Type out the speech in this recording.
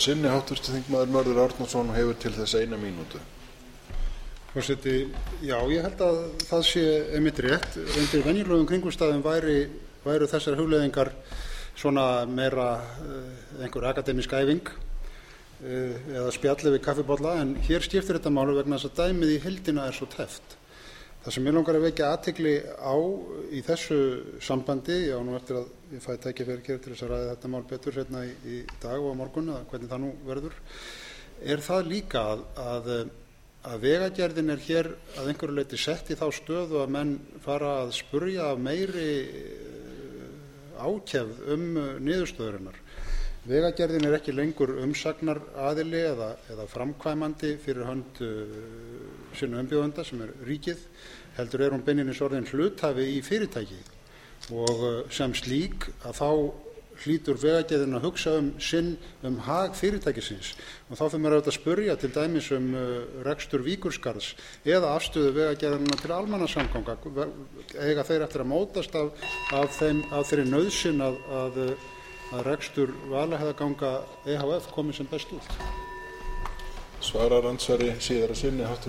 sinni háttvirtur þingmaður Mörður Árnason og hefur til þess 1 mínútu. Forseti, já, ég held að það sé einmitt rétt. Undir venjulegum kringumstæðum væru þessar hugleiðingar svona meira einhver akademísk æfing eða spjalli við kaffibolla, en hér skiptir þetta máli vegna þess að dæmið í heildina svo tæft. Það sem ég langar að vekja athygli á í þessu sambandi, já, nú eftir að ég fæ tækifæri hér til þess að ræða þetta mál betur seinna í dag og á morgun, eða hvernig það nú verður, er það líka að Vegagerðin er hér að einhverju leyti sett í þá stöðu að menn fara að spurja af meiri ákefð niðurstöðurinnar. Vegagerðin er ekki lengur umsagnaraðili eða framkvæmandi fyrir hönd sinna umbjóðenda sem ríkið, heldur hún beinlínis orðin hluthafi í fyrirtæki, og sem slík að þá hlýtur Vegagerðin að hugsa um hag fyrirtækisins, og þá fyrir maður auðvitað að spurja til dæmis rekstur Víkurskarðs eða afstöðu Vegagerðarinnar til almannasamganga. Eiga þeir eftir að mótast af þeirri nauðsyn að rekstur Vaðlaheiðarganga ehf. Komi sem best út. Svarar andsvari síðara sinni